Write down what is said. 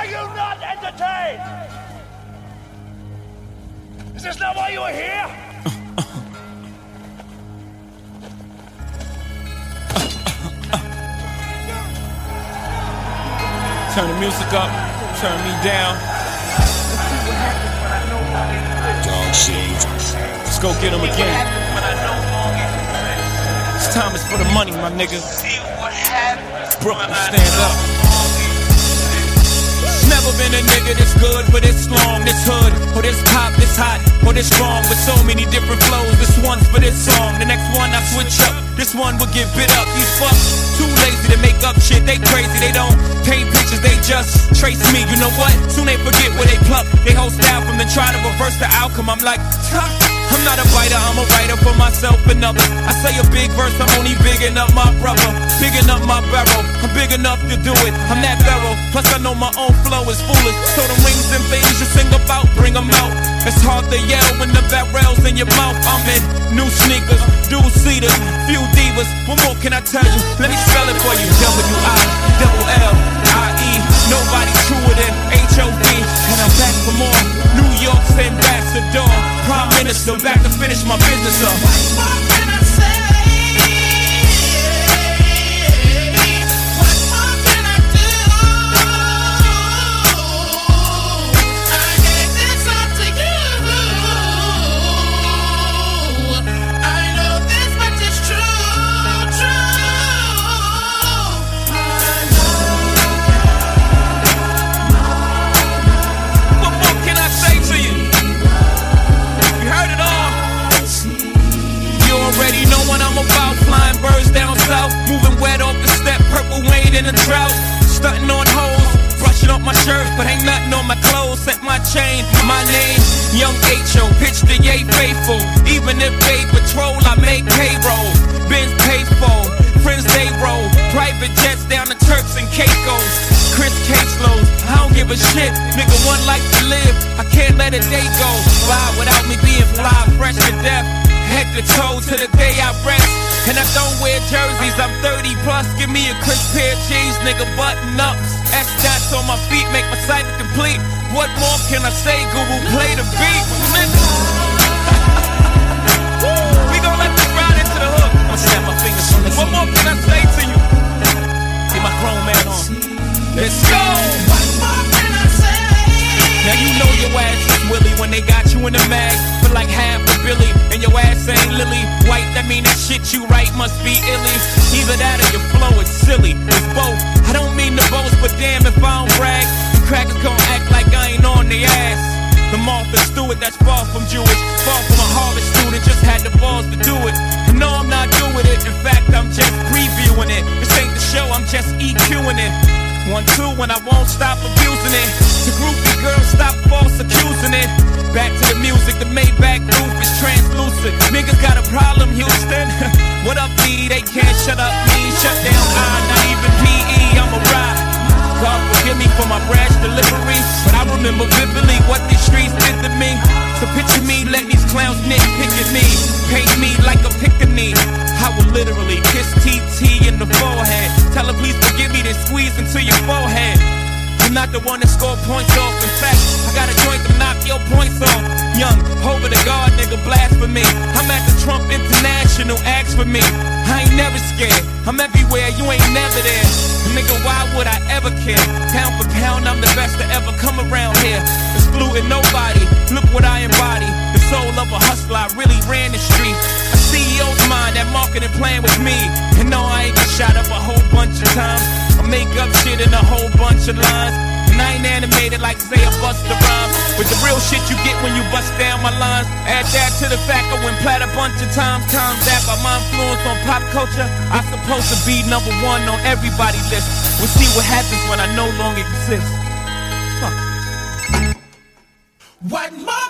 you not entertained? Is this not why you are here? Turn the music up, turn me down. Dog shit. Let's go get him again. This time is for the money, my nigga. Brooklyn, stand up. Never been a nigga this good for this long, this hood, or this pop, this hot, or this strong, with so many different flows. This one's for this song, the next one I switch up. This one will get bit up. These fucks too lazy to make up shit. They crazy, they don't paint pictures, they just trace me. You know what? Soon they forget where they pluck. They whole style from then try to reverse the outcome. I'm like, I'm not a biter, I'm a writer for myself and others. I say a big verse, I'm only bigging up my brother, bigging up my barrel. I'm big enough to do it, I'm that thorough. Plus I know my own flow is foolish. So the rings and things you sing about, bring them out. It's hard to yell when the barrel's in your mouth. I'm in new sneakers, dual seaters, few divas. What more can I tell you? Let me spell it for you. W-I-double-L-I-E. Nobody truer than H-O-D. And I'm back for more. New York's ambassador, prime minister, back to finish my business up. What more can I say? What more can I do? I gave this up to you. I know this much is true, What more can I say to you? You heard it all. You already know what I'm about. Flying birds down south, moving wet off the step, purple rain in the drought. Stunting on hoes, brushing off my shirt, but ain't nothing on my clothes. Set my chain, my name, Young H.O. Pitch to Ye faithful. Even if they patrol, I make payroll. Benz paid for, friends they roll. Private jets down the Turks and Caicos. Chris Caselows, I don't give a shit. Nigga, one life to live, I can't let a day go by without me being fly, fresh to death. Head to toe to the day I rest. And I don't wear jerseys, I'm 30 plus. Give me a crisp pair of jeans, nigga, button ups. S-dots on my feet, make my cycle complete. What more can I say, Guru? Play the beat, nigga. We gon' let this ride into the hook. I'ma snap my fingers on this. What more can I say to you? Get my chrome man on. Let's go! what more can I say? Now you know your ass is Willie when they got you in the mag for like half a Billy, and your ass ain't Lily White. That mean that shit you write must be illy. Either that or your flow is silly. It's both. I don't mean to boast, but damn if I don't brag, you crackers gon' act like I ain't on the ass. The Martha Stewart that's far from Jewish, far from a Harvard student, just had the balls to do it. And no, I'm not doing it. In fact, I'm just previewing it. This ain't the show, I'm just EQing it. 1, 2, when I won't stop abusing it. The groupie girl, stop false accusing it. Back to the music, the Maybach roof is translucent. Niggas got a problem, Houston. What up, D? They can't shut up me. Shut down I, not even PE, I'm a ride. God forgive me for my brash delivery, but I remember vividly what these streets did to me. So picture me, let these clowns nitpick at me. Paint me like a pickaninny. I will literally kiss TT in the forehead. Tell her please forgive me, then squeeze into your forehead. I'm not the one that scored points off. In fact, I got a joint to knock your points off. Young, over the guard, nigga, blasphemy. I'm at the Trump International, ask for me. I ain't never scared, I'm everywhere, you ain't never there. Nigga, why would I ever care? Pound for pound, I'm the best to ever come around here. Excluding nobody, look what I embody. The soul of a hustler, I really ran the street. A CEO's mind, that marketing plan with me. And no, I ain't get shot up a whole bunch of times. I make up shit in a whole bunch of lines. And I ain't animated like say I bust the rhyme. With the real shit you get when you bust down my lines. Add that to the fact I went plat a bunch of times. Times that by my influence on pop culture, I supposed to be #1 on everybody's list. We'll see what happens when I no longer exist. Fuck. What more